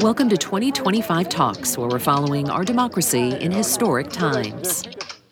Welcome to 2025 Talks, where we're following our democracy in historic times.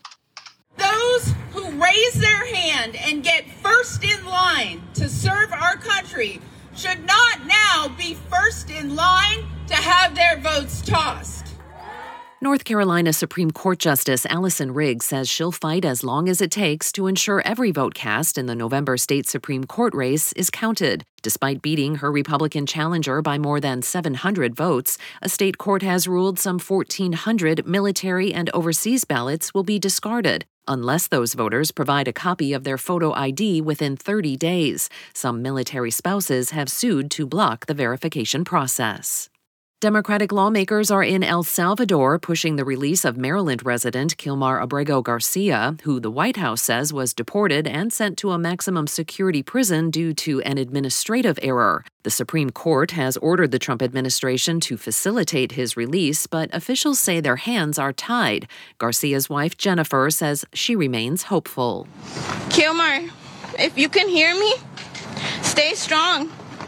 Those who raise their hand and get first in line to serve our country should not now be first in line to have their votes tossed. North Carolina Supreme Court Justice Allison Riggs says she'll fight as long as it takes to ensure every vote cast in the November state Supreme Court race is counted. Despite beating her Republican challenger by more than 700 votes, a state court has ruled some 1,400 military and overseas ballots will be discarded unless those voters provide a copy of their photo ID within 30 days. Some military spouses have sued to block the verification process. Democratic lawmakers are in El Salvador pushing the release of Maryland resident Kilmar Abrego Garcia, who the White House says was deported and sent to a maximum security prison due to an administrative error. The Supreme Court has ordered the Trump administration to facilitate his release, but officials say their hands are tied. Garcia's wife, Jennifer, says she remains hopeful. Kilmar, if you can hear me, stay strong.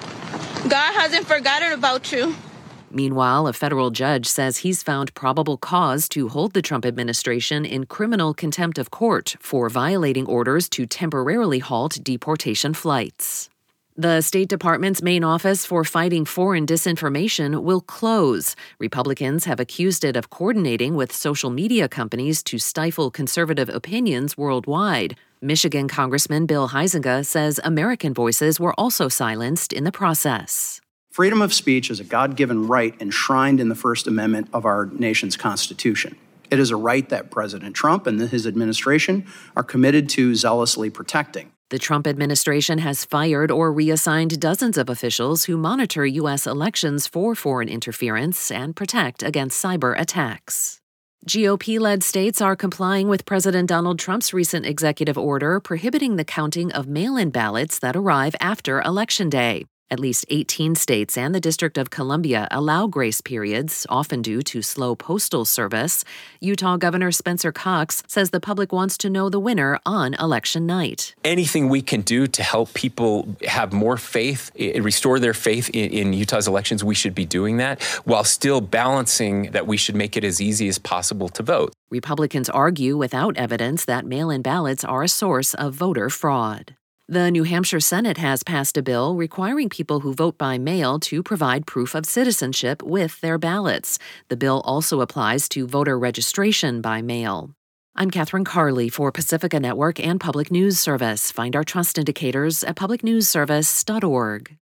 God hasn't forgotten about you. Meanwhile, a federal judge says he's found probable cause to hold the Trump administration in criminal contempt of court for violating orders to temporarily halt deportation flights. The State Department's main office for fighting foreign disinformation will close. Republicans have accused it of coordinating with social media companies to stifle conservative opinions worldwide. Michigan Congressman Bill Huizenga says American voices were also silenced in the process. Freedom of speech is a God-given right enshrined in the First Amendment of our nation's Constitution. It is a right that President Trump and his administration are committed to zealously protecting. The Trump administration has fired or reassigned dozens of officials who monitor U.S. elections for foreign interference and protect against cyber attacks. GOP-led states are complying with President Donald Trump's recent executive order prohibiting the counting of mail-in ballots that arrive after Election Day. At least 18 states and the District of Columbia allow grace periods, often due to slow postal service. Utah Governor Spencer Cox says the public wants to know the winner on election night. Anything we can do to help people have more faith, restore their faith in Utah's elections, we should be doing that, while still balancing that we should make it as easy as possible to vote. Republicans argue without evidence that mail-in ballots are a source of voter fraud. The New Hampshire Senate has passed a bill requiring people who vote by mail to provide proof of citizenship with their ballots. The bill also applies to voter registration by mail. I'm Catherine Carley for Pacifica Network and Public News Service. Find our trust indicators at publicnewsservice.org.